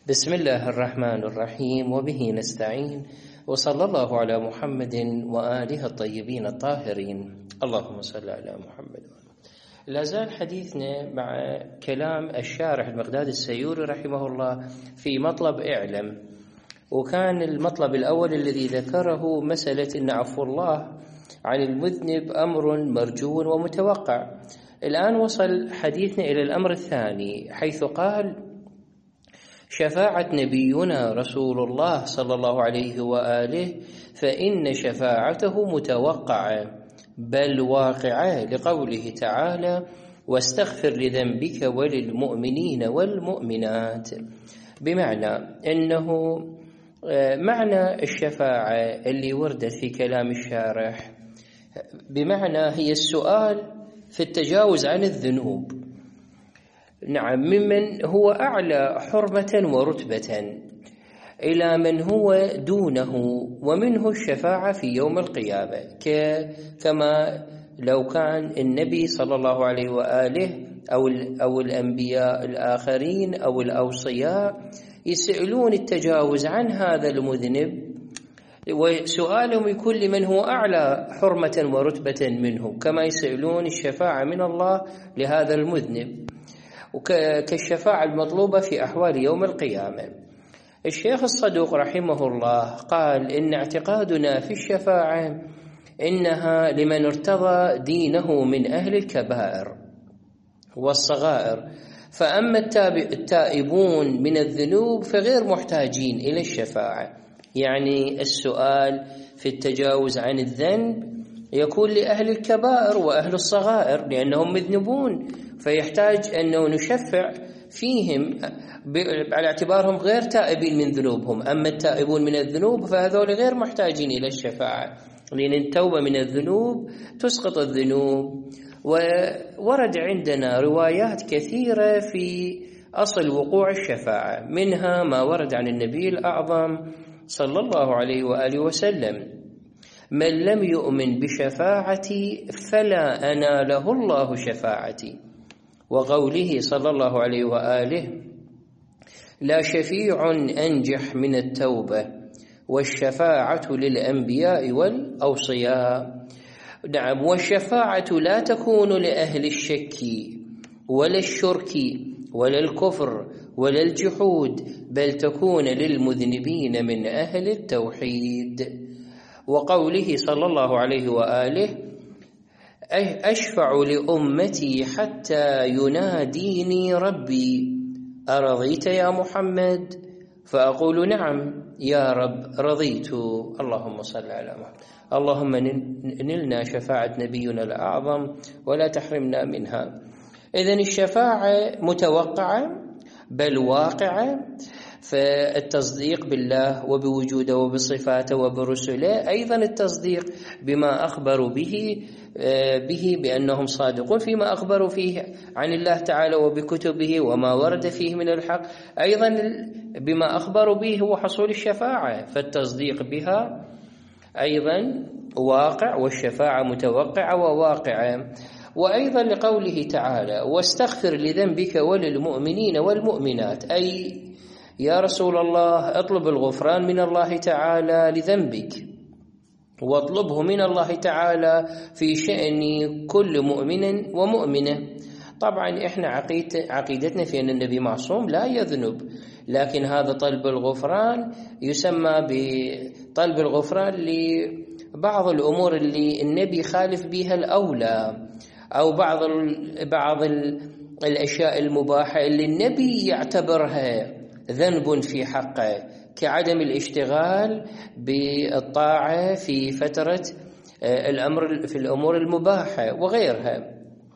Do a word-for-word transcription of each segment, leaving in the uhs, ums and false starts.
بسم الله الرحمن الرحيم وبه نستعين وصلى الله على محمد وآله الطيبين الطاهرين اللهم صل على محمد. لا زال حديثنا مع كلام الشارح المقداد السيوري رحمه الله في مطلب اعلم، وكان المطلب الأول الذي ذكره مسألة أن عفو الله عن المذنب أمر مرجو ومتوقع. الآن وصل حديثنا إلى الأمر الثاني حيث قال شفاعة نبينا رسول الله صلى الله عليه وآله فإن شفاعته متوقعة بل واقعة، لقوله تعالى واستغفر لذنبك وللمؤمنين والمؤمنات، بمعنى أنه معنى الشفاعة اللي وردت في كلام الشارح بمعنى هي السؤال في التجاوز عن الذنوب، نعم، ممن هو أعلى حرمة ورتبة إلى من هو دونه، ومنه الشفاعة في يوم القيامة، كما لو كان النبي صلى الله عليه وآله أو, أو الأنبياء الآخرين أو الأوصياء يسألون التجاوز عن هذا المذنب، وسؤالهم يكون لمن هو أعلى حرمة ورتبة منه، كما يسألون الشفاعة من الله لهذا المذنب، وكالشفاعة المطلوبة في أحوال يوم القيامة. الشيخ الصدوق رحمه الله قال إن اعتقادنا في الشفاعة إنها لمن ارتضى دينه من أهل الكبائر والصغائر، فأما التائبون من الذنوب فغير محتاجين إلى الشفاعة. يعني السؤال في التجاوز عن الذنب يكون لأهل الكبائر وأهل الصغائر لأنهم مذنبون، فيحتاج أنه نشفع فيهم على اعتبارهم غير تائبين من ذنوبهم. أما التائبون من الذنوب فهذول غير محتاجين إلى الشفاعة، لأن التوبة من الذنوب تسقط الذنوب. وورد عندنا روايات كثيرة في أصل وقوع الشفاعة، منها ما ورد عن النبي الأعظم صلى الله عليه وآله وسلم من لم يؤمن بشفاعتي فلا أناله الله شفاعتي، وقوله صلى الله عليه وآله لا شفيع أنجح من التوبة والشفاعة للأنبياء والأوصياء. نعم، والشفاعة لا تكون لأهل الشك ولا الشرك ولا الكفر ولا الجحود، بل تكون للمذنبين من أهل التوحيد. وقوله صلى الله عليه وآله أشفع لأمتي حتى يناديني ربي أرضيت يا محمد؟ فأقول نعم يا رب رضيت. اللهم صل على محمد. اللهم نلنا شفاعة نبينا الأعظم ولا تحرمنا منها. إذن الشفاعة متوقعة بل واقعة، فالتصديق بالله وبوجوده وبصفاته وبرسله، أيضا التصديق بما أخبروا به به بأنهم صادقون فيما أخبروا فيه عن الله تعالى وبكتبه وما ورد فيه من الحق، أيضا بما أخبروا به هو حصول الشفاعة، فالتصديق بها أيضا واقع والشفاعة متوقعة وواقعة. وأيضا لقوله تعالى واستغفر لذنبك وللمؤمنين والمؤمنات، أي يا رسول الله اطلب الغفران من الله تعالى لذنبك، واطلبه من الله تعالى في شأن كل مؤمن ومؤمنة. طبعا احنا عقيدتنا في أن النبي معصوم لا يذنب، لكن هذا طلب الغفران يسمى بطلب الغفران لبعض الأمور اللي النبي خالف بها الأولى، أو بعض بعض الأشياء المباحة اللي النبي يعتبرها ذنب في حقه، كعدم الاشتغال بالطاعة في فترة الأمر في الأمور المباحة وغيرها.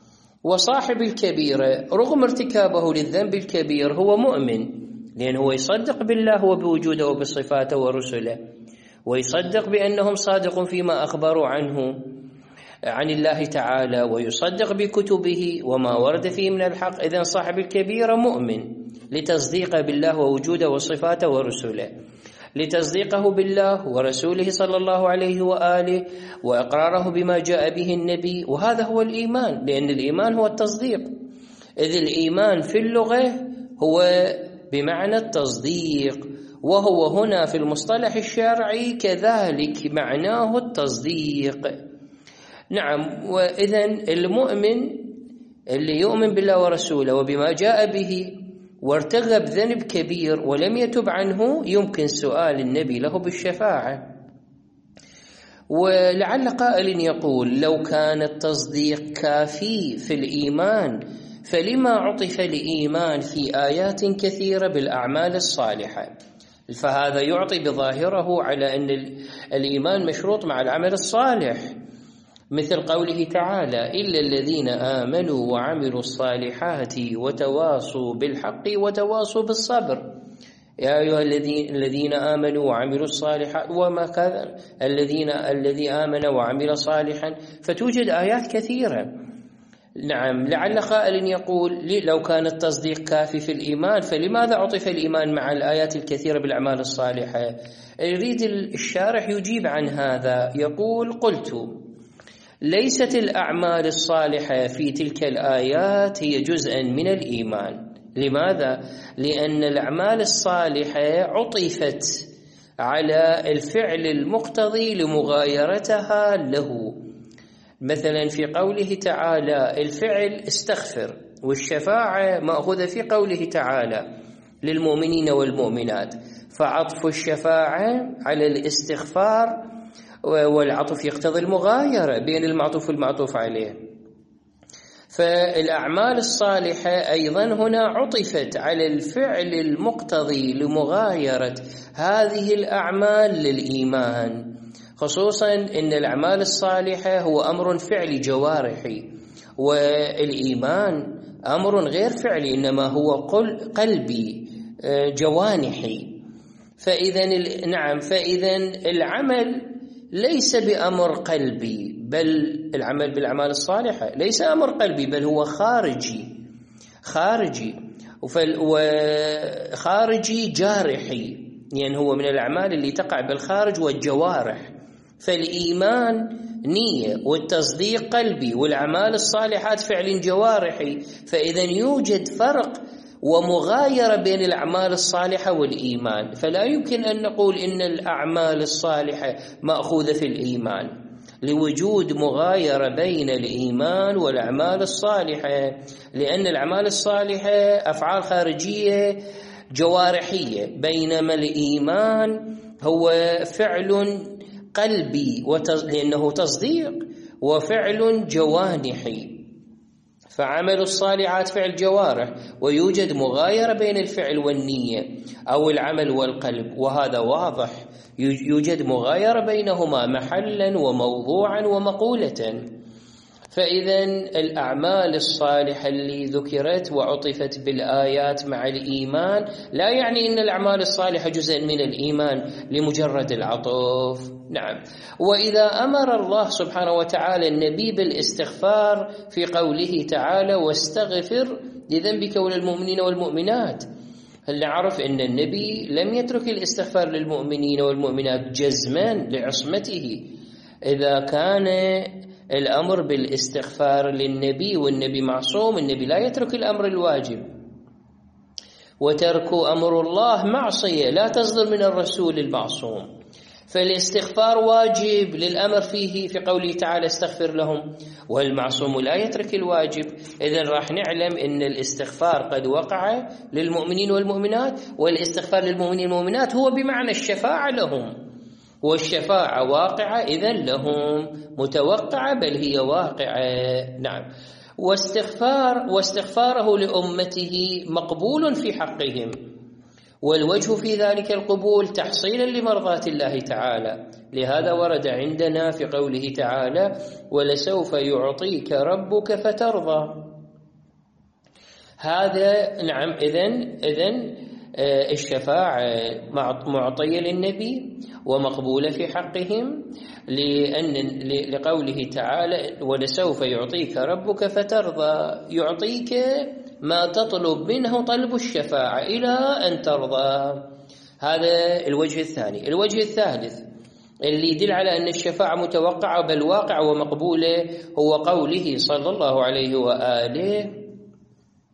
وصاحب الكبيرة رغم ارتكابه للذنب الكبير هو مؤمن، لأنه يصدق بالله وبوجوده وبصفاته ورسله، ويصدق بأنهم صادقون فيما أخبروا عنه عن الله تعالى، ويصدق بكتبه وما ورد فيه من الحق. إذن صاحب الكبيرة مؤمن لتصديقه بالله ووجوده وصفاته ورسله، لتصديقه بالله ورسوله صلى الله عليه وآله، وإقراره بما جاء به النبي، وهذا هو الإيمان، لأن الإيمان هو التصديق. إذ الإيمان في اللغة هو بمعنى التصديق، وهو هنا في المصطلح الشرعي كذلك معناه التصديق. نعم، وإذن المؤمن اللي يؤمن بالله ورسوله وبما جاء به وارتغب ذنب كبير ولم يتب عنه يمكن سؤال النبي له بالشفاعة. ولعل قائل يقول لو كان التصديق كافي في الإيمان فلما عطف الإيمان في آيات كثيرة بالأعمال الصالحة؟ فهذا يعطي بظاهره على أن الإيمان مشروط مع العمل الصالح، مثل قوله تعالى إلا الذين آمنوا وعملوا الصالحات وتواصوا بالحق وتواصوا بالصبر. يا أيها الذين آمنوا وعملوا الصالحات وما كذا الذين الذي آمن وعمل صالحا، فتوجد آيات كثيرة. نعم، لعل قائل يقول لو كان التصديق كافي في الإيمان فلماذا عطف الإيمان مع الآيات الكثيرة بالأعمال الصالحة؟ يريد الشارح يجيب عن هذا، يقول قلت ليست الأعمال الصالحة في تلك الآيات هي جزءا من الإيمان. لماذا؟ لأن الأعمال الصالحة عطفت على الفعل المقتضي لمغايرتها له. مثلا في قوله تعالى الفعل استغفر، والشفاعة مأخوذة في قوله تعالى للمؤمنين والمؤمنات، فعطف الشفاعة على الاستغفار، والعطف يقتضي المغايرة بين المعطوف والمعطوف عليه. فالأعمال الصالحة أيضا هنا عطفت على الفعل المقتضي لمغايرة هذه الأعمال للإيمان، خصوصا أن الأعمال الصالحة هو أمر فعلي جوارحي، والإيمان أمر غير فعلي إنما هو قلبي جوانحي. فإذا نعم، فإذا العمل ليس بأمر قلبي، بل العمل بالأعمال الصالحة ليس أمر قلبي بل هو خارجي خارجي وخارجي جارحي، يعني هو من الأعمال اللي تقع بالخارج والجوارح. فالإيمان نية والتصديق قلبي والأعمال الصالحات فعل جوارحي، فإذا يوجد فرق ومغايرة بين الأعمال الصالحة والإيمان. فلا يمكن أن نقول إن الأعمال الصالحة مأخوذة في الإيمان لوجود مغايرة بين الإيمان والأعمال الصالحة، لأن الأعمال الصالحة أفعال خارجية جوارحية، بينما الإيمان هو فعل قلبي لأنه تصديق وفعل جوانحي. فعمل الصالحات فعل جوارح، ويوجد مغايرة بين الفعل والنية أو العمل والقلب، وهذا واضح، يوجد مغايرة بينهما محلا وموضوعا ومقولة. فإذا الأعمال الصالحة اللي ذكرت وعطفت بالآيات مع الإيمان لا يعني أن الأعمال الصالحة جزء من الإيمان لمجرد العطف. نعم، وإذا أمر الله سبحانه وتعالى النبي بالاستغفار في قوله تعالى واستغفر لذنبك وللمؤمنين والمؤمنات، هل نعرف أن النبي لم يترك الاستغفار للمؤمنين والمؤمنات جزما لعصمته؟ إذا كان الأمر بالاستغفار للنبي والنبي معصوم، النبي لا يترك الأمر الواجب، وترك أمر الله معصية لا تصدر من الرسول المعصوم. فالاستغفار واجب للأمر فيه في قوله تعالى استغفر لهم، والمعصوم لا يترك الواجب. إذن راح نعلم أن الاستغفار قد وقع للمؤمنين والمؤمنات، والاستغفار للمؤمنين والمؤمنات هو بمعنى الشفاعة لهم، والشفاعة واقعة إذن لهم، متوقعة بل هي واقعة. نعم، واستغفار واستغفاره لأمته مقبول في حقهم، والوجه في ذلك القبول تحصيلا لمرضاة الله تعالى. لهذا ورد عندنا في قوله تعالى ولسوف يعطيك ربك فترضى. هذا نعم، إذن إذن الشفاعة معطية للنبي ومقبولة في حقهم، لأن لقوله تعالى ولسوف يعطيك ربك فترضى، يعطيك ما تطلب منه طلب الشفاعة إلى أن ترضى. هذا الوجه الثاني. الوجه الثالث اللي يدل على أن الشفاعة متوقعة بل واقعة ومقبولة هو قوله صلى الله عليه وآله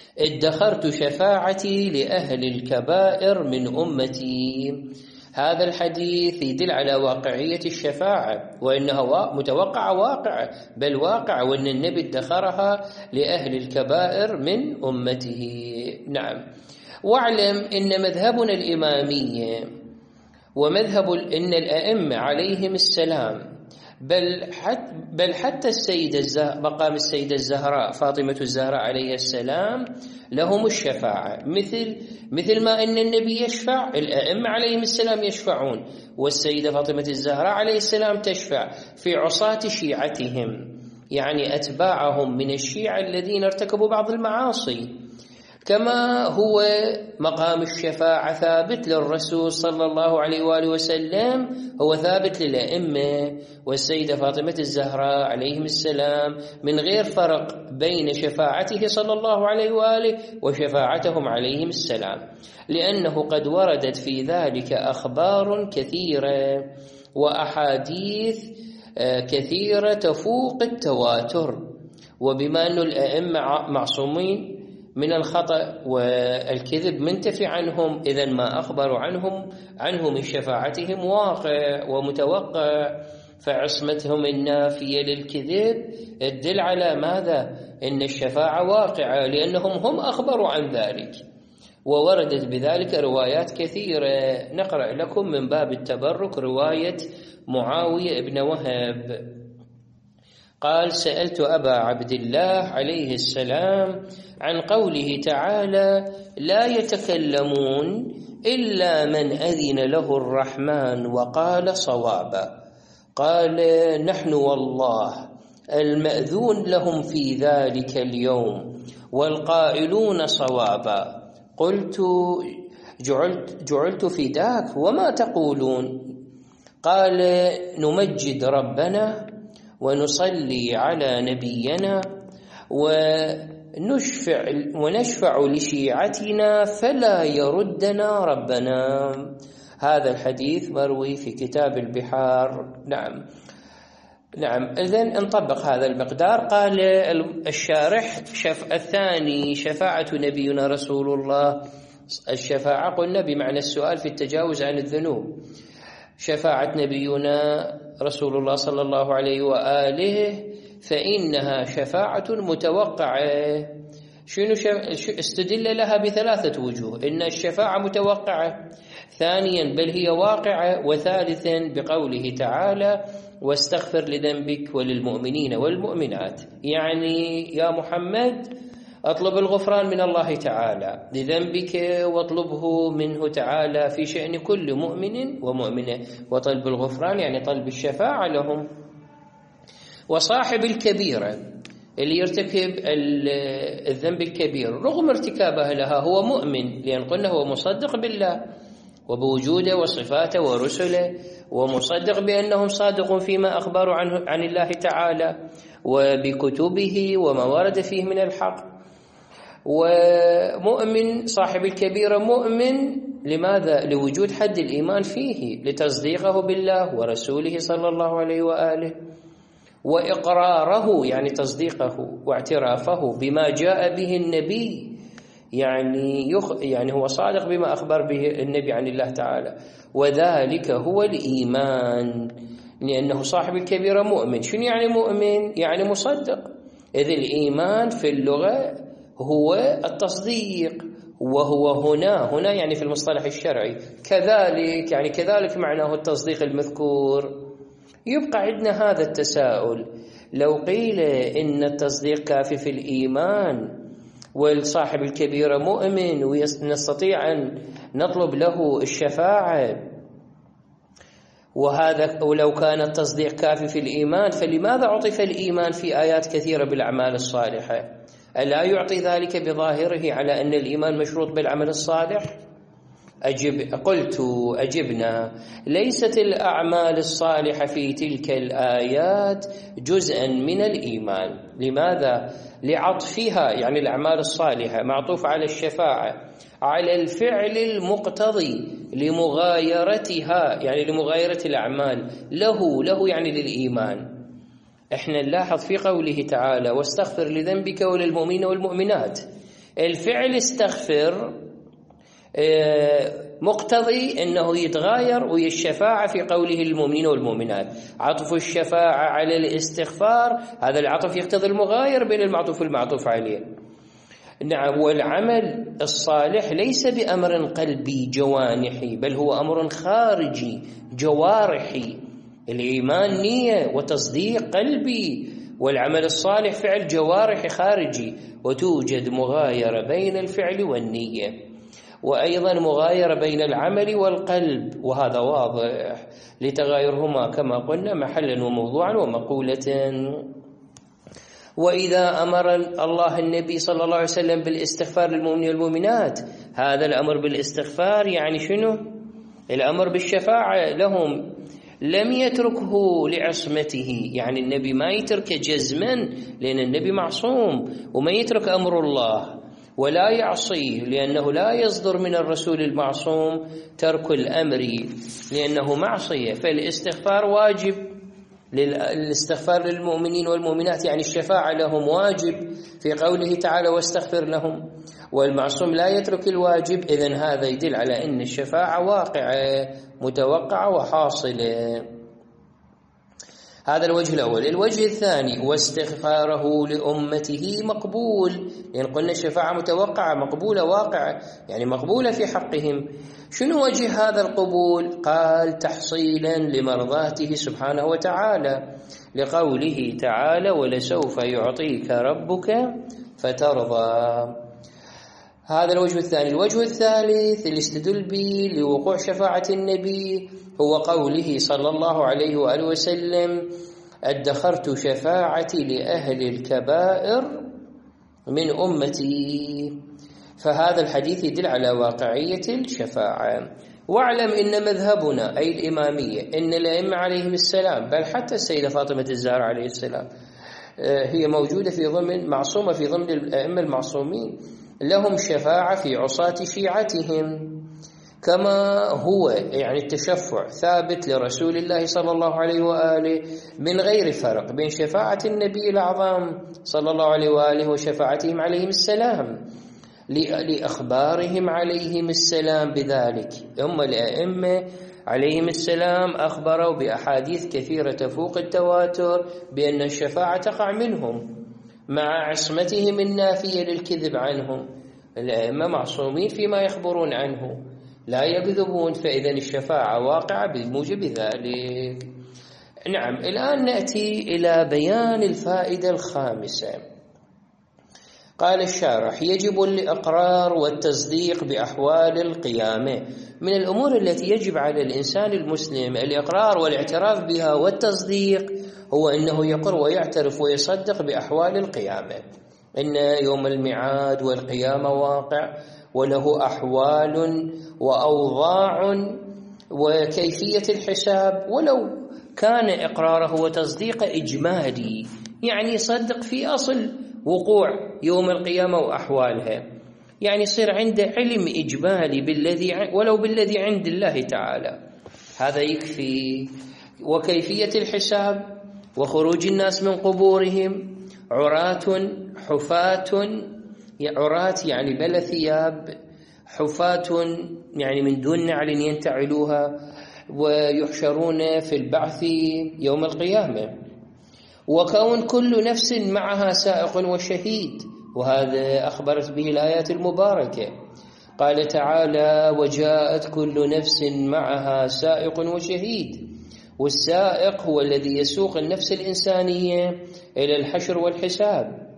ادخرت شفاعتي لأهل الكبائر من أمتي. هذا الحديث يدل على واقعية الشفاعة، وإنها متوقعة واقعة، بل واقعة، وأن النبي ادخرها لأهل الكبائر من أمته. نعم. واعلم أن مذهبنا الإمامية ومذهب إن الأئمة عليهم السلام، بل حتى, بل حتى السيدة الزهراء، مقام السيدة الزهراء فاطمة الزهراء عليه السلام لهم الشفاعة، مثل مثل ما أن النبي يشفع، الأئمة عليهم السلام يشفعون، والسيدة فاطمة الزهراء عليه السلام تشفع في عصاة شيعتهم، يعني أتباعهم من الشيعة الذين ارتكبوا بعض المعاصي. كما هو مقام الشفاعة ثابت للرسول صلى الله عليه وآله وسلم، هو ثابت للأئمة والسيدة فاطمة الزهراء عليهم السلام، من غير فرق بين شفاعته صلى الله عليه وآله وشفاعتهم عليهم السلام، لأنه قد وردت في ذلك أخبار كثيرة وأحاديث كثيرة تفوق التواتر. وبما أن الأئمة معصومين من الخطأ والكذب منتفي عنهم، إذن ما أخبروا عنهم عنه من شفاعتهم واقع ومتوقع، فعصمتهم النافية للكذب تدل على ماذا؟ إن الشفاعة واقعة، لأنهم هم أخبروا عن ذلك، ووردت بذلك روايات كثيرة. نقرأ لكم من باب التبرك رواية معاوية بن وهب قال: سألت أبا عبد الله عليه السلام عن قوله تعالى: لا يتكلمون إلا من أذن له الرحمن وقال صوابا. قال: نحن والله المأذون لهم في ذلك اليوم والقائلون صوابا. قلت: جعلت, جعلت فداك، وما تقولون؟ قال: نمجد ربنا ونصلي على نبينا ونشفع, ونشفع لشيعتنا فلا يردنا ربنا. هذا الحديث مروي في كتاب البحار. نعم نعم إذن نطبق هذا المقدار. قال الشارح: شف الثاني شفاعة نبينا رسول الله. الشفاعة قلنا بمعنى السؤال في التجاوز عن الذنوب. شفاعة نبينا رسول الله صلى الله عليه وآله فإنها شفاعة متوقعة. شنو استدل لها بثلاثة وجوه: إن الشفاعة متوقعة، ثانيا بل هي واقعة، وثالثا بقوله تعالى: واستغفر لذنبك وللمؤمنين والمؤمنات. يعني يا محمد أطلب الغفران من الله تعالى لذنبك، واطلبه منه تعالى في شأن كل مؤمن ومؤمنة، وطلب الغفران يعني طلب الشفاعة لهم. وصاحب الكبيرة اللي يرتكب الذنب الكبير رغم ارتكابها لها هو مؤمن، لأن قلنا هو مصدق بالله وبوجوده وصفاته ورسله، ومصدق بأنهم صادقون فيما أخبروا عنه عن الله تعالى وبكتبه وما ورد فيه من الحق. ومؤمن صاحب الكبيرة مؤمن لماذا؟ لوجود حد الإيمان فيه، لتصديقه بالله ورسوله صلى الله عليه وآله، وإقراره يعني تصديقه واعترافه بما جاء به النبي، يعني يخ يعني هو صادق بما أخبر به النبي عن الله تعالى، وذلك هو الإيمان، لأنه صاحب الكبيرة مؤمن. شنو يعني مؤمن؟ يعني مصدق. إذ الإيمان في اللغة هو التصديق، وهو هنا هنا يعني في المصطلح الشرعي كذلك، يعني كذلك معناه التصديق المذكور. يبقى عندنا هذا التساؤل: لو قيل إن التصديق كافي في الإيمان والصاحب الكبيرة مؤمن ونستطيع أن نطلب له الشفاعة، وهذا ولو كان التصديق كافي في الإيمان، فلماذا عطف الإيمان في آيات كثيرة بالأعمال الصالحة؟ ألا يعطي ذلك بظاهره على أن الإيمان مشروط بالعمل الصالح؟ أجب قلت أجبنا: ليست الأعمال الصالحة في تلك الآيات جزءا من الإيمان. لماذا؟ لعطفها، يعني الأعمال الصالحة معطوف على الشفاعة، على الفعل المقتضي لمغايرتها، يعني لمغايرة الأعمال له له يعني للإيمان. احنا نلاحظ في قوله تعالى: واستغفر لذنبك وللمؤمنين والمؤمنات، الفعل استغفر مقتضي أنه يتغاير ويا الشفاعة في قوله المؤمنين والمؤمنات. عطف الشفاعة على الاستغفار هذا العطف يقتضي المغاير بين المعطوف والمعطوف عليه. نعم. والعمل الصالح ليس بأمر قلبي جوانحي، بل هو أمر خارجي جوارحي. الإيمان نية وتصديق قلبي، والعمل الصالح فعل جوارحي خارجي، وتوجد مغايرة بين الفعل والنية، وأيضا مغايرة بين العمل والقلب، وهذا واضح لتغايرهما كما قلنا محلا وموضوعا ومقولة. وإذا أمر الله النبي صلى الله عليه وسلم بالاستغفار للمؤمنين والمؤمنات، هذا الأمر بالاستغفار يعني شنو؟ الأمر بالشفاعة لهم، لم يتركه لعصمته، يعني النبي ما يترك جزما لأن النبي معصوم، وما يترك أمر الله ولا يعصيه لأنه لا يصدر من الرسول المعصوم ترك الأمر لأنه معصية. فالاستغفار واجب، الاستغفار للمؤمنين والمؤمنات يعني الشفاعة لهم واجب في قوله تعالى واستغفر لهم، والمعصوم لا يترك الواجب. إذن هذا يدل على أن الشفاعة واقعة متوقعة وحاصلة. هذا الوجه الأول. الوجه الثاني واستغفاره لأمته مقبول، يعني قلنا الشفاعة متوقعة مقبولة واقعة، يعني مقبولة في حقهم. شنو وجه هذا القبول؟ قال تحصيلا لمرضاته سبحانه وتعالى، لقوله تعالى ولسوف يعطيك ربك فترضى. هذا الوجه الثاني. الوجه الثالث اللي استدل به لوقوع شفاعة النبي هو قوله صلى الله عليه وآله وسلم ادخرت شفاعتي لأهل الكبائر من أمتي. فهذا الحديث يدل على واقعية الشفاعة. واعلم إن مذهبنا أي الإمامية إن الأئمة عليهم السلام، بل حتى السيدة فاطمة الزهراء عليه السلام هي موجودة في ضمن معصومة في ضمن الأئمة المعصومين، لهم شفاعة في عصاة شيعتهم، كما هو يعني التشفع ثابت لرسول الله صلى الله عليه وآله من غير فرق بين شفاعة النبي الأعظم صلى الله عليه وآله وشفاعتهم عليهم السلام لأخبارهم عليهم السلام بذلك. هم الأئمة عليهم السلام أخبروا بأحاديث كثيرة تفوق التواتر بأن الشفاعة تقع منهم مع عصمتهم النافية للكذب عنهم. الأئمة معصومين فيما يخبرون عنه لا يكذبون، فإذا الشفاعة واقعة بموجب ذلك. نعم. الآن نأتي إلى بيان الفائدة الخامسة. قال الشارح يجب الإقرار والتصديق بأحوال القيامة. من الأمور التي يجب على الإنسان المسلم الإقرار والاعتراف بها والتصديق هو أنه يقر ويعترف ويصدق بأحوال القيامة، إن يوم الميعاد والقيامة واقع وله أحوال وأوضاع وكيفية الحساب، ولو كان إقراره وتصديقه إجمالي يعني يصدق في أصل وقوع يوم القيامة وأحوالها، يعني يصير عنده علم إجمالي بالذي ولو بالذي عند الله تعالى، هذا يكفي. وكيفية الحساب وخروج الناس من قبورهم عراة حفاة، عراة يعني بلا ثياب، حفاة يعني من دون نعل ينتعلوها، ويحشرون في البعث يوم القيامة. وكون كل نفس معها سائق وشهيد، وهذا أخبرت به الآيات المباركة. قال تعالى وجاءت كل نفس معها سائق وشهيد، والسائق هو الذي يسوق النفس الإنسانية إلى الحشر والحساب،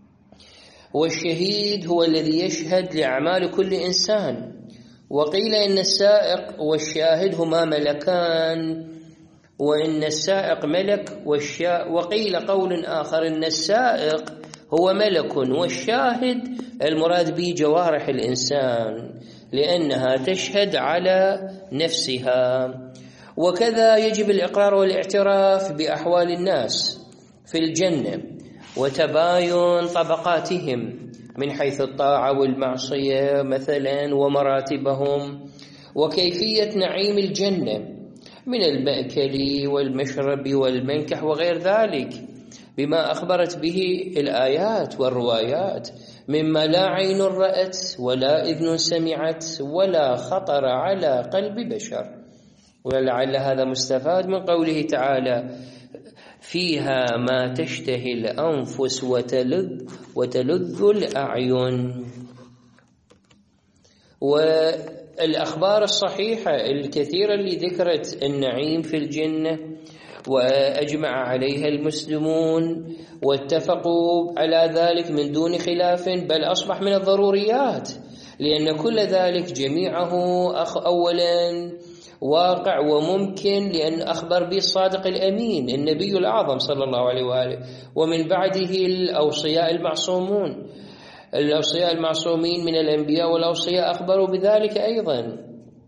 والشهيد هو الذي يشهد لأعمال كل إنسان. وقيل إن السائق والشاهد هما ملكان، وإن السائق ملك والشا... وقيل قول آخر إن السائق هو ملك والشاهد المراد به جوارح الإنسان لأنها تشهد على نفسها. وكذا يجب الإقرار والاعتراف بأحوال الناس في الجنة وتباين طبقاتهم من حيث الطاعة والمعصية مثلا ومراتبهم، وكيفية نعيم الجنة من المأكل والمشرب والمنكح وغير ذلك بما أخبرت به الآيات والروايات مما لا عين رأت ولا إذن سمعت ولا خطر على قلب بشر. ولعل هذا مستفاد من قوله تعالى فيها ما تشتهي الأنفس وتلذ, وتلذ الأعين. والأخبار الصحيحة الكثيرة اللي ذكرت النعيم في الجنة وأجمع عليها المسلمون واتفقوا على ذلك من دون خلاف، بل أصبح من الضروريات، لأن كل ذلك جميعه أولا واقع وممكن، لأن أخبر به الصادق الأمين النبي الأعظم صلى الله عليه وآله، ومن بعده الأوصياء المعصومون الأوصياء المعصومين من الأنبياء والأوصياء أخبروا بذلك أيضا.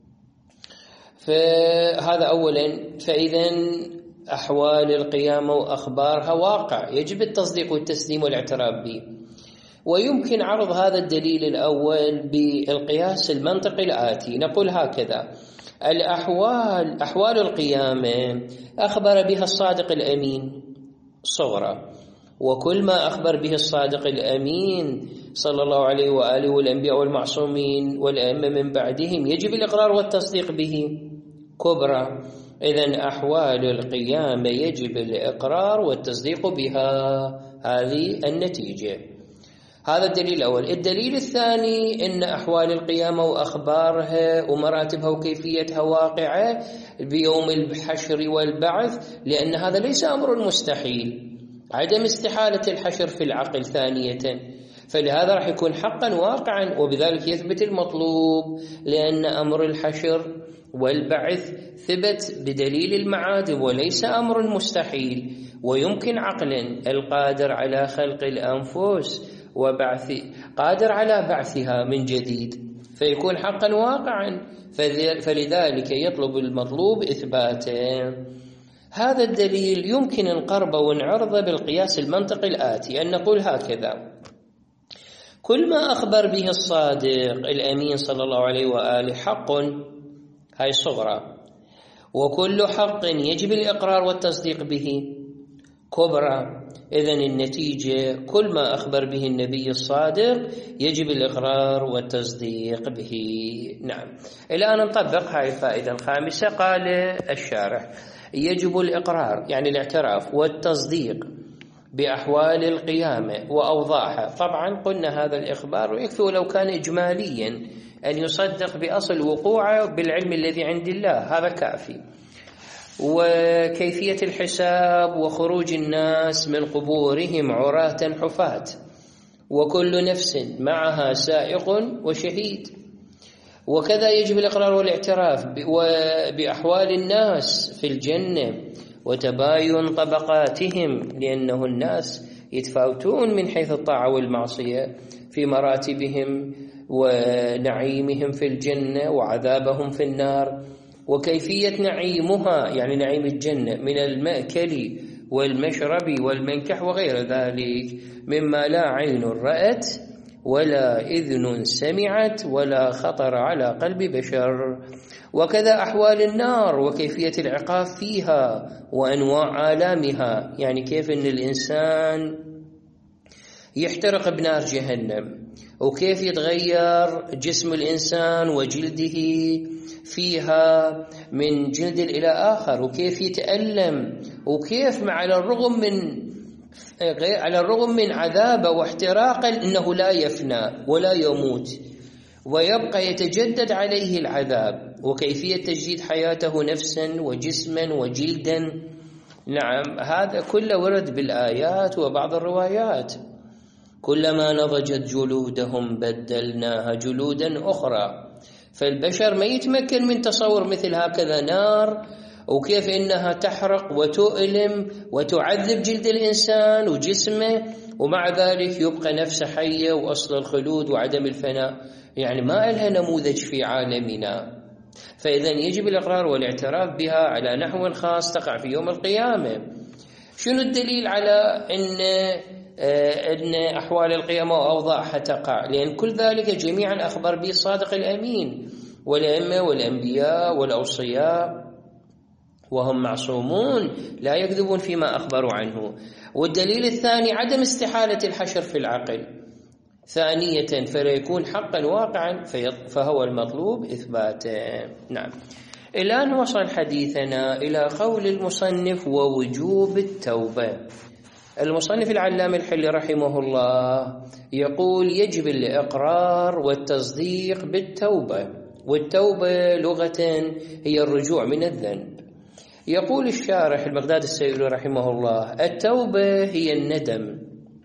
فهذا أولا. فإذا أحوال القيامة وأخبارها واقع يجب التصديق والتسليم والاعتراف به. ويمكن عرض هذا الدليل الأول بالقياس المنطقي الآتي. نقول هكذا: الأحوال أحوال القيامة أخبر بها الصادق الأمين صغرى، وكل ما أخبر به الصادق الأمين صلى الله عليه وآله والأنبياء والمعصومين والأئمة من بعدهم يجب الإقرار والتصديق به كبرى. إذن أحوال القيامة يجب الإقرار والتصديق بها، هذه النتيجة. هذا الدليل الأول. الدليل الثاني أن أحوال القيامة وأخبارها ومراتبها وكيفيتها واقعة بيوم الحشر والبعث، لأن هذا ليس أمر مستحيل، عدم استحالة الحشر في العقل ثانية، فلهذا راح يكون حقا واقعا، وبذلك يثبت المطلوب، لأن أمر الحشر والبعث ثبت بدليل المعاد وليس أمر مستحيل، ويمكن عقلا القادر على خلق الأنفس وبعث قادر على بعثها من جديد، فيكون حقا واقعا، فلذلك يطلب المطلوب إثباته. هذا الدليل يمكن نقرب ونعرضه بالقياس المنطقي الآتي، أن نقول هكذا: كل ما أخبر به الصادق الأمين صلى الله عليه وآله حق، هاي صغرى، وكل حق يجب الإقرار والتصديق به كبرى. إذن النتيجة كل ما أخبر به النبي الصادق يجب الإقرار والتصديق به. نعم. الآن نطبق هاي الفائدة الخامسة. قال الشارح: يجب الإقرار يعني الاعتراف والتصديق بأحوال القيامة وأوضاعها. طبعا قلنا هذا الإخبار ويكفي ولو كان إجماليا، أن يصدق بأصل وقوعه بالعلم الذي عند الله، هذا كافي. وكيفية الحساب وخروج الناس من قبورهم عراة حفاة، وكل نفس معها سائق وشهيد. وكذا يجب الإقرار والاعتراف بأحوال الناس في الجنة وتباين طبقاتهم، لأنه الناس يتفاوتون من حيث الطاعة والمعصية في مراتبهم ونعيمهم في الجنة وعذابهم في النار، وكيفية نعيمها يعني نعيم الجنة من المأكل والمشرب والمنكح وغير ذلك مما لا عين رأت ولا إذن سمعت ولا خطر على قلب بشر. وكذا أحوال النار وكيفية العقاب فيها وأنواع آلامها، يعني كيف أن الإنسان يحترق بنار جهنم، وكيف يتغير جسم الإنسان وجلده فيها من جلد إلى آخر، وكيف يتألم، وكيف مع على الرغم من على الرغم من عذابه واحتراقه إنه لا يفنى ولا يموت ويبقى يتجدد عليه العذاب، وكيفية تجديد حياته نفسا وجسما وجلدا. نعم، هذا كله ورد بالآيات وبعض الروايات. كلما نضجت جلودهم بدلناها جلودا أخرى. فالبشر ما يتمكن من تصور مثل هكذا نار، وكيف إنها تحرق وتؤلم وتعذب جلد الإنسان وجسمه، ومع ذلك يبقى نفسه حية وأصل الخلود وعدم الفناء، يعني ما لها نموذج في عالمنا. فإذا يجب الإقرار والاعتراف بها على نحو خاص تقع في يوم القيامة. شنو الدليل على أن أن أحوال القيامة وأوضاعها تقع؟ لأن كل ذلك جميعا أخبر به الصادق الأمين والأئمة والأنبياء والأوصياء، وهم معصومون لا يكذبون فيما أخبروا عنه. والدليل الثاني عدم استحالة الحشر في العقل، ثانية فلا يكون حقا واقعا فهو المطلوب إثباته. نعم. الآن وصل حديثنا إلى قول المصنف ووجوب التوبة. المصنف العلامة الحلي رحمه الله يقول يجب الإقرار والتصديق بالتوبة، والتوبة لغة هي الرجوع من الذنب. يقول الشارح المقداد السيلي رحمه الله التوبة هي الندم،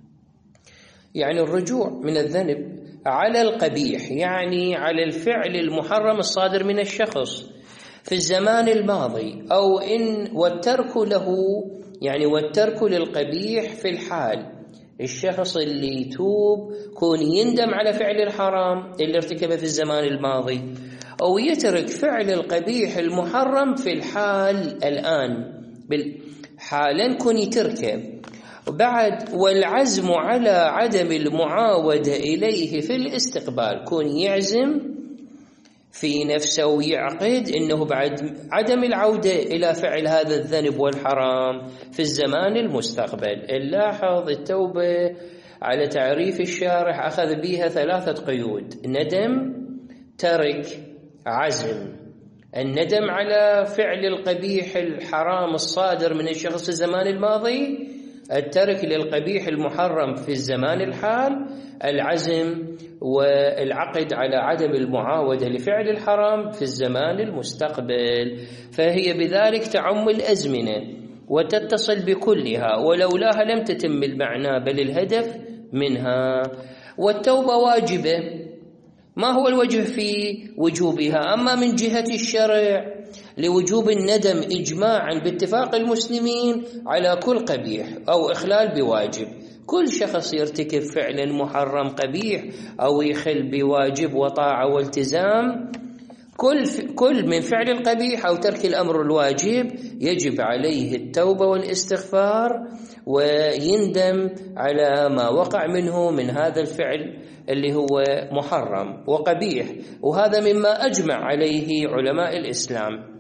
يعني الرجوع من الذنب على القبيح، يعني على الفعل المحرم الصادر من الشخص في الزمان الماضي، أو إن والترك له، يعني والترك للقبيح في الحال. الشخص اللي يتوب كون يندم على فعل الحرام اللي ارتكبه في الزمان الماضي، أو يترك فعل القبيح المحرم في الحال الآن بالحالا كون يتركه بعد، والعزم على عدم المعاودة إليه في الاستقبال، كون يعزم في نفسه ويعقد إنه بعد عدم العودة إلى فعل هذا الذنب والحرام في الزمان المستقبل. نلاحظ التوبة على تعريف الشارح أخذ بها ثلاثة قيود: ندم، ترك، عزم. الندم على فعل القبيح الحرام الصادر من الشخص في الزمان الماضي، الترك للقبيح المحرم في الزمان الحال، العزم والعقد على عدم المعاودة لفعل الحرام في الزمان المستقبل. فهي بذلك تعم الأزمنة وتتصل بكلها، ولولاها لم تتم المعنى بل الهدف منها. والتوبة واجبة. ما هو الوجه في وجوبها؟ أما من جهة الشرع لوجوب الندم إجماعا باتفاق المسلمين على كل قبيح أو إخلال بواجب. كل شخص يرتكب فعلا محرم قبيح أو يخل بواجب وطاعة والتزام، كل كل من فعل القبيح أو ترك الأمر الواجب يجب عليه التوبة والاستغفار، ويندم على ما وقع منه من هذا الفعل اللي هو محرم وقبيح، وهذا مما أجمع عليه علماء الإسلام.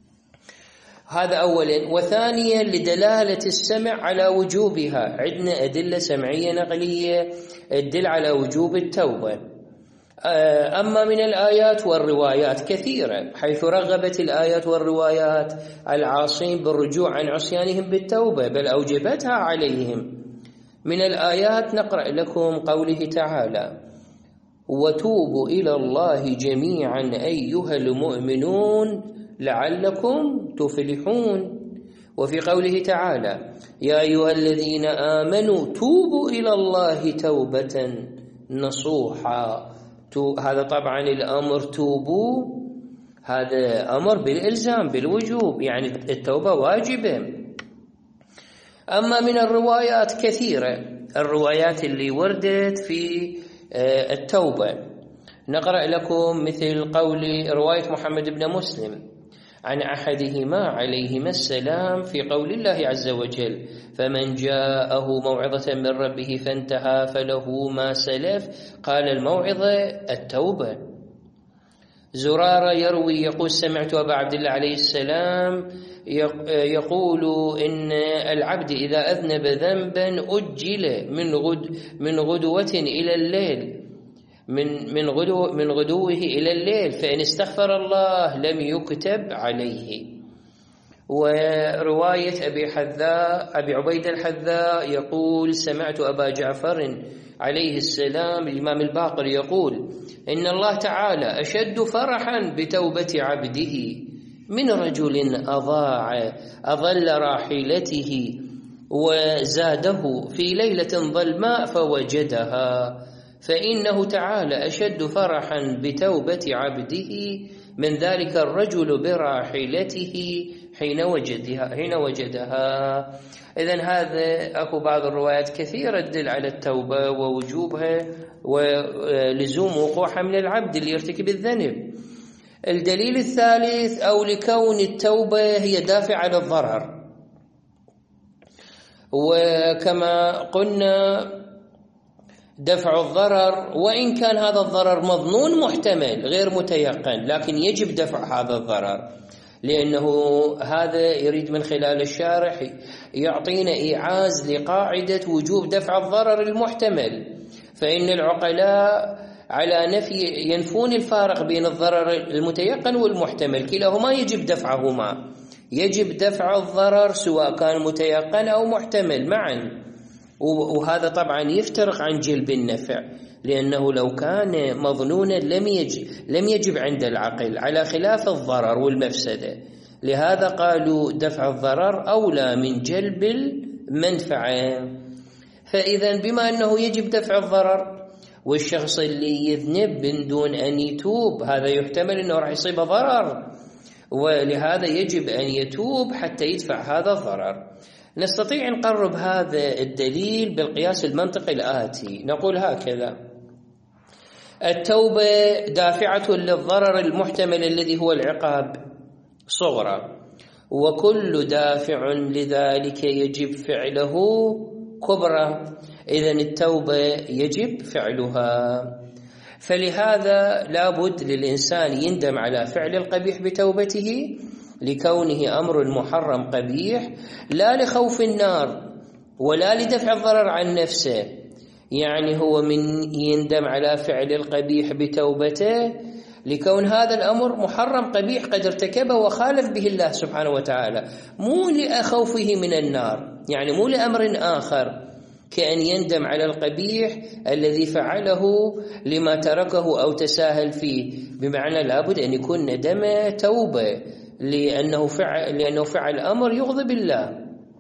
هذا أولا. وثانيا لدلالة السمع على وجوبها، عندنا أدلة سمعية نقلية تدل على وجوب التوبة. أما من الآيات والروايات كثيرة، حيث رغبت الآيات والروايات العاصين بالرجوع عن عصيانهم بالتوبة، بل أوجبتها عليهم. من الآيات نقرأ لكم قوله تعالى: وتوبوا إلى الله جميعا أيها المؤمنون لعلكم تفلحون. وفي قوله تعالى: يا أيها الذين آمنوا توبوا إلى الله توبة نصوحا. هذا طبعا الأمر توبوا هذا أمر بالإلزام بالوجوب، يعني التوبة واجبة. أما من الروايات كثيرة، الروايات اللي وردت في التوبة نقرأ لكم مثل قول رواية محمد بن مسلم عن أحدهما عليهما السلام في قول الله عز وجل: فمن جاءه موعظة من ربه فانتهى فله ما سلف. قال الموعظة التوبة. زرارة يروي يقول: سمعت أبا عبد الله عليه السلام يقول إن العبد إذا أذنب ذنبا أجل من غد من غدوة إلى الليل من من غدو من غدوه إلى الليل، فإن استغفر الله لم يكتب عليه. ورواية أبي حذاء أبي عبيد الحذاء يقول: سمعت أبا جعفر عليه السلام الإمام الباقر يقول: إن الله تعالى أشد فرحا بتوبة عبده من رجل أضاع أضل راحلته وزاده في ليلة ظلماء فوجدها، فإنه تعالى أشد فرحا بتوبة عبده من ذلك الرجل براحلته حين وجدها حين وجدها. إذن هذا أكو بعض الروايات كثيرة تدل على التوبة ووجوبها ولزوم وقوعها من العبد اللي يرتكب الذنب. الدليل الثالث: أو لكون التوبة هي دافع عن الضرر. وكما قلنا دفع الضرر، وإن كان هذا الضرر مظنون محتمل غير متيقن، لكن يجب دفع هذا الضرر، لأنه هذا يريد من خلال الشارح يعطينا إيعاز لقاعدة وجوب دفع الضرر المحتمل. فإن العقلاء على نفي ينفون الفارق بين الضرر المتيقن والمحتمل، كلاهما يجب دفعهما، يجب دفع الضرر سواء كان متيقن أو محتمل معا، وهذا طبعا يفترق عن جلب النفع، لأنه لو كان مظنونا لم يجب, لم يجب عند العقل، على خلاف الضرر والمفسدة. لهذا قالوا دفع الضرر أولى من جلب المنفعة. فإذا بما أنه يجب دفع الضرر، والشخص اللي يذنب من دون أن يتوب هذا يحتمل أنه راح يصيبه ضرر، ولهذا يجب أن يتوب حتى يدفع هذا الضرر. نستطيع أن نقرب هذا الدليل بالقياس المنطقي الآتي، نقول هكذا: التوبة دافعة للضرر المحتمل الذي هو العقاب صغرى، وكل دافع لذلك يجب فعله كبرى، إذن التوبة يجب فعلها. فلهذا لابد للإنسان يندم على فعل القبيح بتوبته لكونه أمر محرم قبيح، لا لخوف النار ولا لدفع الضرر عن نفسه. يعني هو من يندم على فعل القبيح بتوبته لكون هذا الأمر محرم قبيح قد ارتكبه وخالف به الله سبحانه وتعالى، مو لخوفه من النار، يعني مو لأمر آخر، كأن يندم على القبيح الذي فعله لما تركه أو تساهل فيه، بمعنى لابد أن يكون ندم توبة لأنه فعل, لأنه فعل أمر يغضب الله،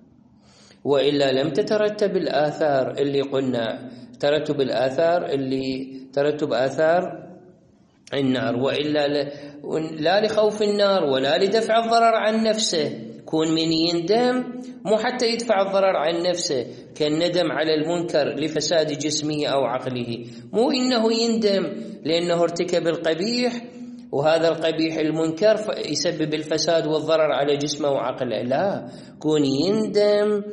وإلا لم تترتب الآثار اللي قلنا ترتب الآثار اللي ترتب آثار النار، وإلا لا لخوف النار ولا لدفع الضرر عن نفسه. كون من يندم مو حتى يدفع الضرر عن نفسه كالندم على المنكر لفساد جسمه أو عقله، مو إنه يندم لأنه ارتكب القبيح وهذا القبيح المنكر يسبب الفساد والضرر على جسمه وعقله، لا، كون يندم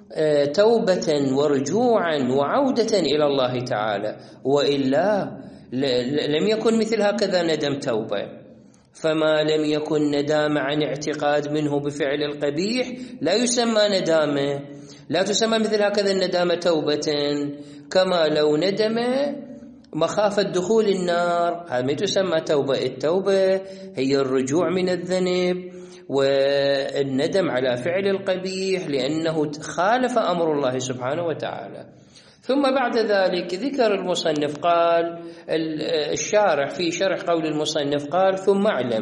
توبة ورجوعا وعودة إلى الله تعالى، وإلا لم يكن مثل هكذا ندم توبة. فما لم يكن ندامة عن اعتقاد منه بفعل القبيح لا يسمى ندامة، لا تسمى مثل هكذا الندامة توبة، كما لو ندم مخافة دخول النار، هذا ما تسمى توبة. التوبة هي الرجوع من الذنب والندم على فعل القبيح لأنه خالف أمر الله سبحانه وتعالى. ثم بعد ذلك ذكر المصنف، قال الشارح في شرح قول المصنف قال: ثم اعلم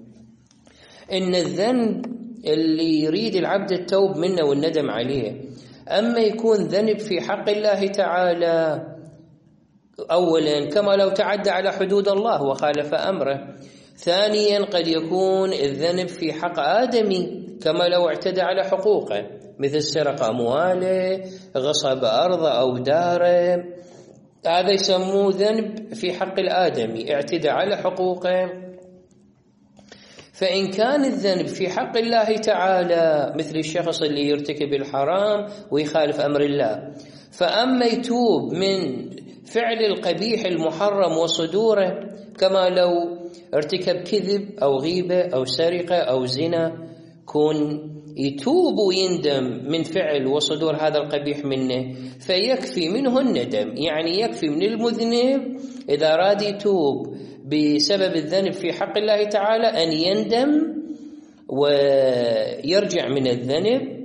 إن الذنب اللي يريد العبد التوب منه والندم عليه، أما يكون ذنب في حق الله تعالى أولا كما لو تعدى على حدود الله وخالف أمره، ثانيا قد يكون الذنب في حق آدمي كما لو اعتدى على حقوقه، مثل سرق أمواله، غصب أرضه أو داره، هذا يسموه ذنب في حق الآدمي، اعتدى على حقوقه. فإن كان الذنب في حق الله تعالى مثل الشخص اللي يرتكب الحرام ويخالف أمر الله، فأما يتوب من فعل القبيح المحرم وصدوره كما لو ارتكب كذب أو غيبة أو سرقة أو زنا، كون يتوب ويندم من فعل وصدور هذا القبيح منه، فيكفي منه الندم. يعني يكفي من المذنب إذا راد يتوب بسبب الذنب في حق الله تعالى أن يندم ويرجع من الذنب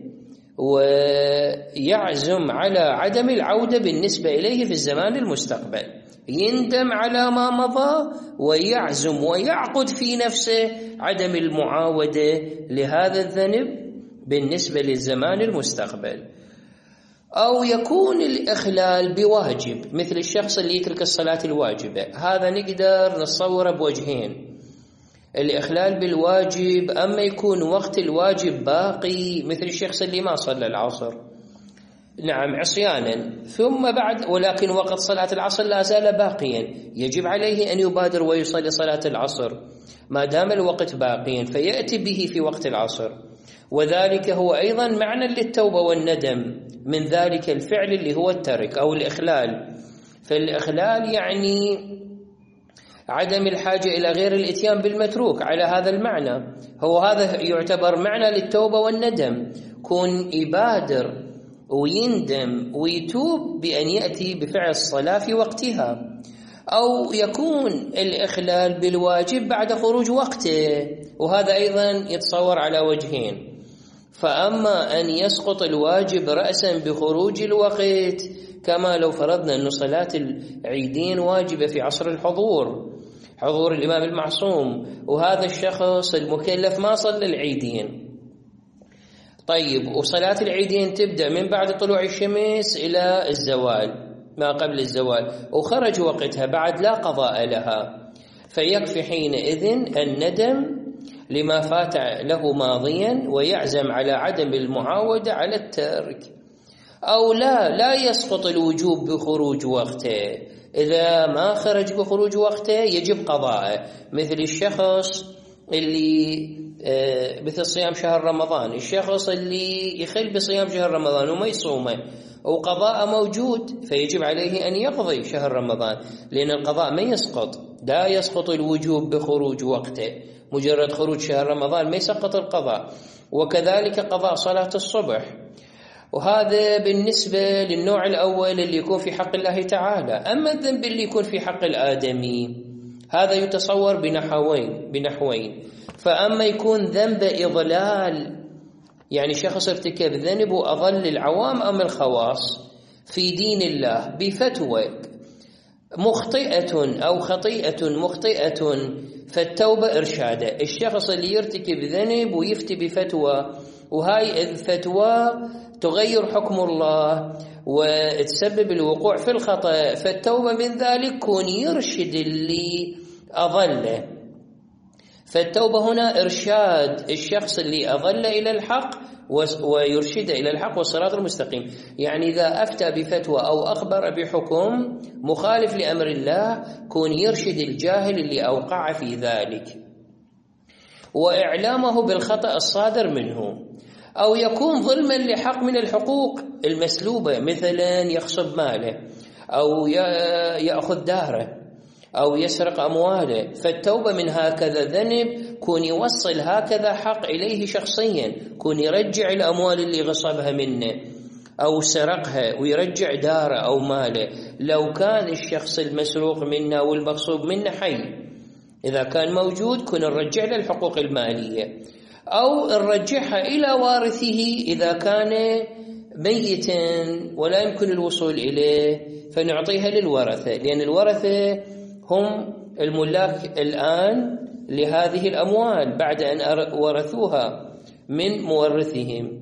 ويعزم على عدم العودة بالنسبة إليه في الزمان المستقبل، يندم على ما مضى ويعزم ويعقد في نفسه عدم المعاودة لهذا الذنب بالنسبة للزمان المستقبل. أو يكون الإخلال بواجب مثل الشخص اللي يترك الصلاة الواجبة، هذا نقدر نصوره بوجهين: الإخلال بالواجب أما يكون وقت الواجب باقي مثل الشخص اللي ما صلى العصر، نعم عصيانا، ثم بعد ولكن وقت صلاة العصر لا زال باقيا، يجب عليه أن يبادر ويصلي صلاة العصر ما دام الوقت باقيا، فيأتي به في وقت العصر، وذلك هو أيضا معنى للتوبة والندم من ذلك الفعل اللي هو الترك أو الإخلال. فالإخلال يعني عدم الحاجة إلى غير الإتيان بالمتروك، على هذا المعنى هو هذا يعتبر معنى للتوبة والندم، كون يبادر ويندم ويتوب بأن يأتي بفعل الصلاة في وقتها، أو يكون الإخلال بالواجب بعد خروج وقته، وهذا أيضا يتصور على وجهين. فأما أن يسقط الواجب رأسا بخروج الوقت، كما لو فرضنا أن صلاة العيدين واجبة في عصر الحضور، حضور الإمام المعصوم، وهذا الشخص المكلف ما صلى العيدين، طيب وصلاة العيدين تبدأ من بعد طلوع الشمس إلى الزوال، ما قبل الزوال، وخرج وقتها بعد لا قضاء لها، فيكفي حينئذ الندم لما فات له ماضيا ويعزم على عدم المعاودة على الترك. أو لا لا يسقط الوجوب بخروج وقته، إذا ما خرج بخروج وقته يجب قضاءه، مثل الشخص اللي مثل صيام شهر رمضان، الشخص اللي يخل بصيام شهر رمضان وما يصومه وقضاء موجود، فيجب عليه أن يقضي شهر رمضان، لأن القضاء ما يسقط، لا يسقط الوجوب بخروج وقته، مجرد خروج شهر رمضان ما يسقط القضاء. وكذلك قضاء صلاة الصبح، وهذا بالنسبة للنوع الأول اللي يكون في حق الله تعالى. أما الذنب اللي يكون في حق الآدمي هذا يتصور بنحوين بنحوين فأما يكون ذنب إضلال، يعني شخص ارتكب ذنب وأضل العوام أم الخواص في دين الله بفتوى مخطئة أو خطيئة مخطئة، فالتوبة إرشاده. الشخص اللي يرتكب ذنب ويفتي بفتوى وهاي الفتوى تغير حكم الله وتسبب الوقوع في الخطأ، فالتوبة من ذلك كون يرشد اللي أضله، فالتوبة هنا إرشاد الشخص اللي أضل إلى الحق ويرشد إلى الحق والصراط المستقيم. يعني إذا أفتى بفتوى أو أخبر بحكم مخالف لأمر الله كون يرشد الجاهل اللي أوقع في ذلك وإعلامه بالخطأ الصادر منه. أو يكون ظلما لحق من الحقوق المسلوبة، مثلا يغصب ماله أو يأخذ داره أو يسرق أمواله، فالتوبة من هكذا ذنب كون يوصل هكذا حق إليه شخصيا، كون يرجع الأموال اللي غصبها منه أو سرقها ويرجع داره أو ماله، لو كان الشخص المسروق منه والمغصوب منه حي، إذا كان موجود كون نرجع له الحقوق المالية، أو نرجعها إلى وارثه إذا كان ميتا ولا يمكن الوصول إليه فنعطيها للورثة، لأن الورثة هم الملاك الآن لهذه الأموال بعد أن ورثوها من مورثهم.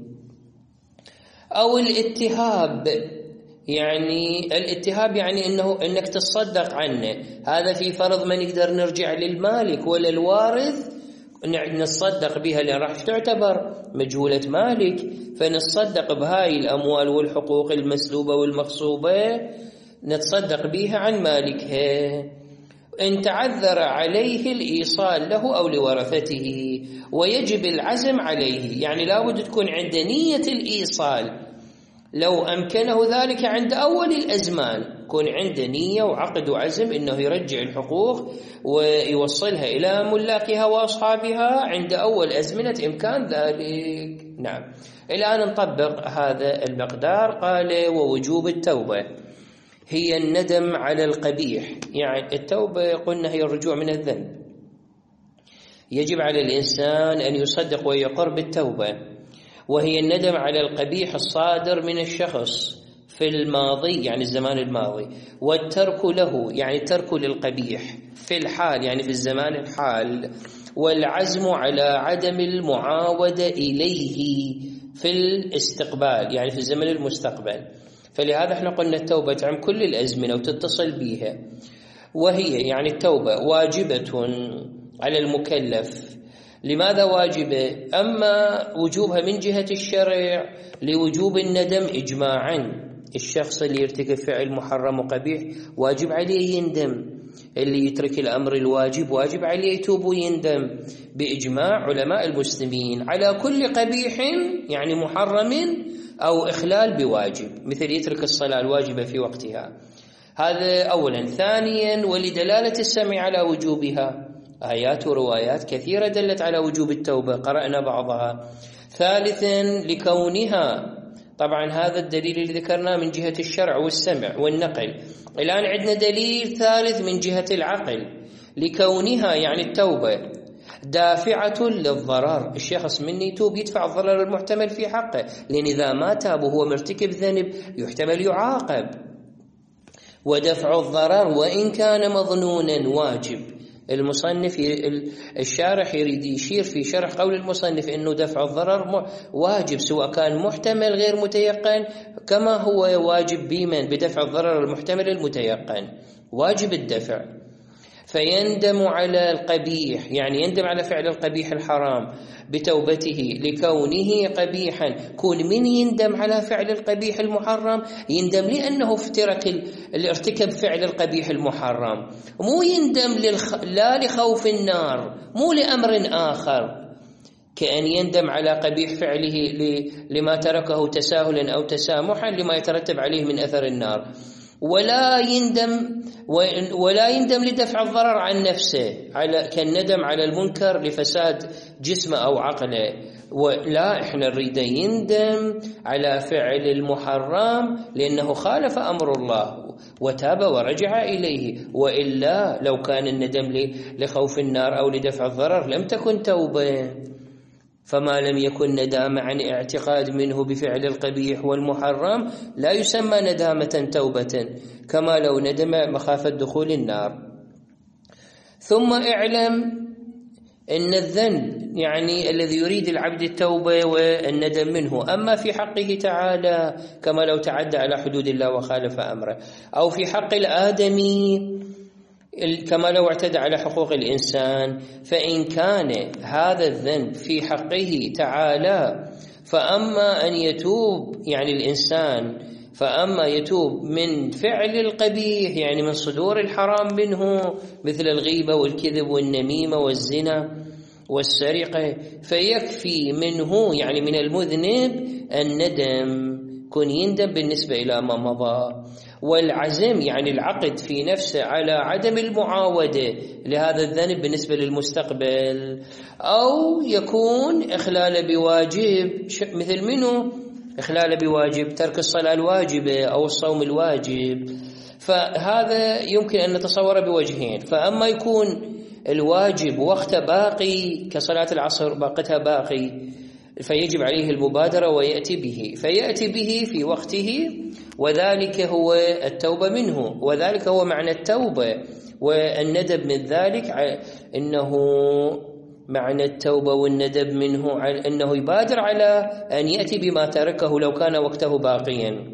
أو الاتهاب، يعني الاتهاب يعني إنه إنك تصدق عنه، هذا في فرض ما نقدر نرجع للمالك ولا الوارث نتصدق بها اللي راح تعتبر مجهولة مالك، فنتصدق بهاي الأموال والحقوق المسلوبة والمغصوبة نتصدق بها عن مالكها، إن تعذر عليه الإيصال له أو لورثته، ويجب العزم عليه، يعني لابد تكون عند نية الإيصال، لو أمكنه ذلك عند أول الأزمان يكون عنده نية وعقد وعزم إنه يرجع الحقوق ويوصلها إلى ملاكها وأصحابها عند أول أزمنة إمكان ذلك. نعم، الآن نطبق هذا المقدار. قال ووجوب التوبة هي الندم على القبيح، يعني التوبة قلنا هي الرجوع من الذنب، يجب على الإنسان أن يصدق ويقر بالتوبة، وهي الندم على القبيح الصادر من الشخص في الماضي يعني الزمان الماضي، والترك له يعني الترك للقبيح في الحال يعني في الزمان الحال، والعزم على عدم المعاودة إليه في الاستقبال يعني في الزمن المستقبل. فلهذا احنا قلنا التوبة تعم كل الأزمنة وتتصل بها، وهي يعني التوبة واجبة على المكلف. لماذا واجبة؟ أما وجوبها من جهة الشرع لوجوب الندم إجماعا، الشخص اللي يرتكب فعل محرم وقبيح واجب عليه يندم، اللي يترك الأمر الواجب واجب عليه يتوب ويندم بإجماع علماء المسلمين على كل قبيح يعني محرم أو إخلال بواجب، مثل يترك الصلاة الواجبة في وقتها، هذا أولا. ثانيا ولدلالة السمع على وجوبها، آيات وروايات كثيرة دلت على وجوب التوبة قرأنا بعضها. ثالثا لكونها طبعا هذا الدليل اللي ذكرناه من جهة الشرع والسمع والنقل. الآن عندنا دليل ثالث من جهة العقل، لكونها يعني التوبة دافعة للضرر. الشخص من يتوب يدفع الضرر المحتمل في حقه، لأن إذا ما تاب وهو مرتكب ذنب يحتمل يعاقب. ودفع الضرر وإن كان مظنونا واجب. المصنف الشارح يريد يشير في شرح قول المصنف إنه دفع الضرر واجب، سواء كان محتمل غير متيقن كما هو واجب بمن بدفع الضرر المحتمل المتيقن، واجب الدفع. فيندم على القبيح، يعني يندم على فعل القبيح الحرام بتوبته لكونه قبيحا. كون من يندم على فعل القبيح المحرم يندم لأنه افترك اللي ارتكب فعل القبيح المحرم، مو يندم للخ... لا لخوف النار، مو لأمر آخر، كأن يندم على قبيح فعله ل... لما تركه تساهلا أو تسامحا لما يترتب عليه من أثر النار. ولا يندم ولا يندم لدفع الضرر عن نفسه على كالندم على المنكر لفساد جسمه أو عقله. ولا إحنا نريد يندم على فعل المحرم لأنه خالف أمر الله وتاب ورجع إليه، وإلا لو كان الندم لخوف النار أو لدفع الضرر لم تكن توبة. فما لم يكن ندامة عن اعتقاد منه بفعل القبيح والمحرم لا يسمى ندامة توبة، كما لو ندم مخافة دخول النار. ثم اعلم أن الذنب يعني الذي يريد العبد التوبة والندم منه، أما في حقه تعالى كما لو تعدى على حدود الله وخالف أمره، أو في حق الآدمي كما لو اعتدى على حقوق الإنسان، فإن كان هذا الذنب في حقه تعالى فأما أن يتوب يعني الإنسان فأما يتوب من فعل القبيح يعني من صدور الحرام منه مثل الغيبة والكذب والنميمة والزنا والسرقة، فيكفي منه يعني من المذنب الندم، كن يندم بالنسبة إلى ما مضى، والعزم يعني العقد في نفسه على عدم المعاودة لهذا الذنب بالنسبة للمستقبل، أو يكون إخلال بواجب مثل منه إخلال بواجب ترك الصلاة الواجبة أو الصوم الواجب. فهذا يمكن أن نتصور بوجهين، فأما يكون الواجب وقت باقي كصلاة العصر باقتها باقي فيجب عليه المبادرة ويأتي به، فيأتي به في وقته، وذلك هو التوبة منه، وذلك هو معنى التوبة. والندب من ذلك إنه معنى التوبة والندب منه أنه يبادر على أن يأتي بما تركه لو كان وقته باقيا.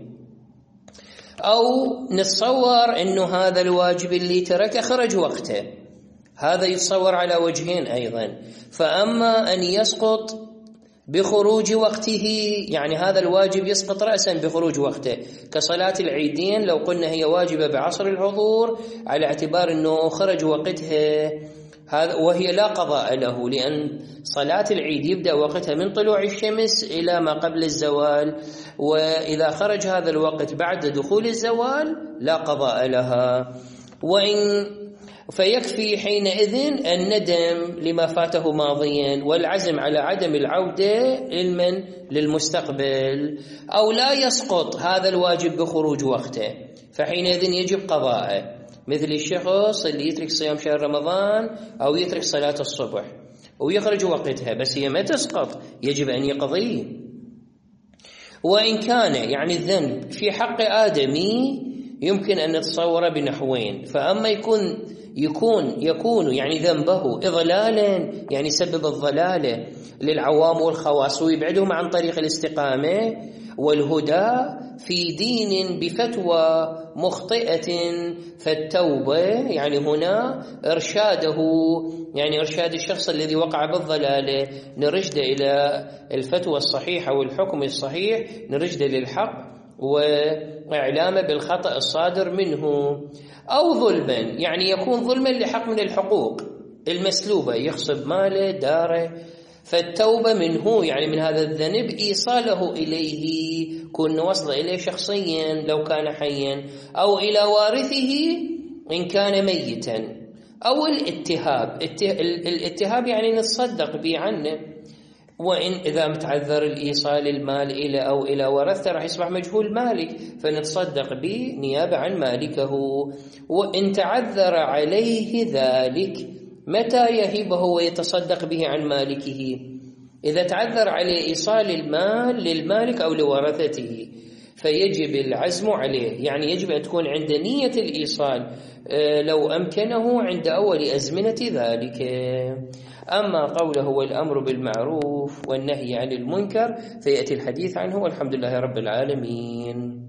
أو نتصور أنه هذا الواجب اللي ترك خرج وقته، هذا يتصور على وجهين أيضا. فأما أن يسقط بخروج وقته يعني هذا الواجب يسقط رأسا بخروج وقته، كصلاة العيدين لو قلنا هي واجبة بعصر الحضور على اعتبار أنه خرج وقتها هذا وهي لا قضاء له، لأن صلاة العيد يبدأ وقتها من طلوع الشمس إلى ما قبل الزوال، وإذا خرج هذا الوقت بعد دخول الزوال لا قضاء لها. وإن فيكفي حينئذ الندم لما فاته ماضيا والعزم على عدم العودة للمن للمستقبل، أو لا يسقط هذا الواجب بخروج وقته فحينئذ يجب قضاءه، مثل الشخص اللي يترك صيام شهر رمضان أو يترك صلاة الصبح ويخرج وقتها بس هي ما تسقط يجب أن يقضيه. وإن كان يعني الذنب في حق آدمي يمكن أن نتصور بنحوين، فأما يكون يكون يكون يعني ذنبه إضلالا يعني سبب الضلالة للعوام والخواص ويبعدهم عن طريق الاستقامة والهدى في دين بفتوى مخطئة، فالتوبة يعني هنا إرشاده يعني إرشاد الشخص الذي وقع بالضلالة نرشده إلى الفتوى الصحيحة والحكم الصحيح، نرشده للحق وإعلامه بالخطأ الصادر منه. أو ظلما يعني يكون ظلما لحق من الحقوق المسلوبة يغصب ماله داره، فالتوبة منه يعني من هذا الذنب إيصاله إليه كن وصل إليه شخصيا لو كان حيا، أو إلى وارثه إن كان ميتا، أو الاتهاب الاتهاب يعني نتصدق به عنه وإن إذا متعذر الإيصال المال إلى أو إلى ورثة راح يصبح مجهول مالك، فنتصدق به نيابة عن مالكه. وإن تعذر عليه ذلك متى يهبه ويتصدق به عن مالكه؟ إذا تعذر عليه إيصال المال للمالك أو لورثته فيجب العزم عليه، يعني يجب أن تكون عند نية الإيصال لو أمكنه عند أول أزمنة ذلك. أما قوله والأمر بالمعروف والنهي عن المنكر فيأتي الحديث عنه، والحمد لله رب العالمين.